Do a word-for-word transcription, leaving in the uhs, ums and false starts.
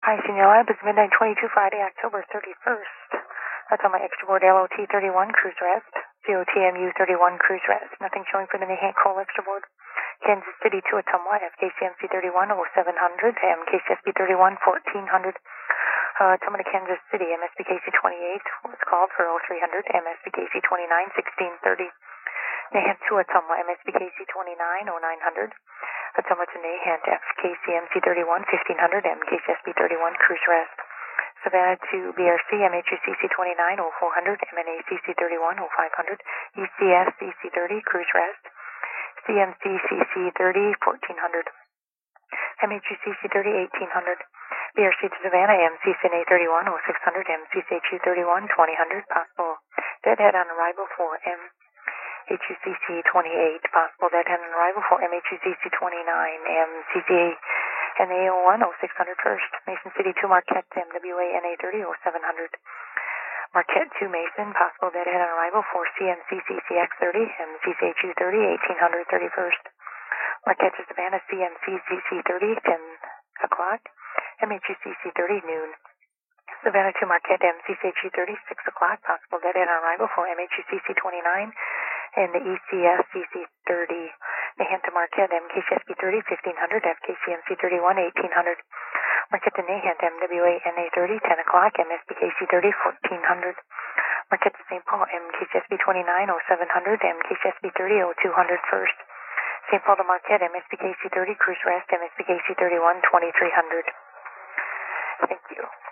Hi, Senior Lab. It's midnight twenty-two, Friday, October thirty-first. That's on my extra board, L O T thirty-one, cruise rest. C O T M U thirty-one, cruise rest. Nothing showing for the Nahant Coal extra board. Kansas City to Ottumwa, F K C M C thirty-one, oh seven hundred, M K C S B thirty-one, fourteen hundred. Uh, Ottumwa to Kansas City, M S B K C twenty-eight, what's called for oh three hundred, M S B K C twenty-nine, sixteen thirty. Nahant to Ottumwa, M S B K C twenty-nine, oh nine hundred. Ottumwa to Nahant, F K C M C thirty-one, fifteen hundred, M K C S B thirty-one, cruise rest. Savannah to B R C, M H U C C twenty-nine, oh four hundred, M N A C C thirty-one, oh five hundred, E C S C C thirty, cruise rest. C M C C C thirty, fourteen hundred. M H U C C thirty, eighteen hundred. B R C to Savannah, M C C N A thirty-one, oh six hundred, M C C H U thirty-one, twenty hundred. Possible deadhead on arrival for M H U C C twenty-eight. Possible deadhead on arrival for M H U C C twenty-nine, M C C N A oh one, oh six hundred first. Mason City to Marquette, M W A N A thirty, oh seven hundred. Marquette to Mason, possible deadhead on arrival for C M C C C X thirty, M C C H U thirty, eighteen hundred, thirty-first. Marquette to Savannah, C M C C C thirty, ten o'clock, M H U C C thirty, noon. Savannah to Marquette, M C C H U thirty, six o'clock, possible deadhead on arrival for M H U C C twenty-nine, and the E C S C C thirty. Nahant to Marquette, M K C S B thirty, fifteen hundred, F K C M C thirty-one, eighteen hundred. Marquette to Nahant, M W A N A thirty, ten o'clock, M S B K C thirty, fourteen hundred. Marquette to Saint Paul, M K C S B twenty-nine, oh seven hundred, M K C S B thirty, oh two hundred first. Saint Paul to Marquette, M S B K C thirty, cruise rest, M S B K C thirty-one, twenty-three hundred. Thank you.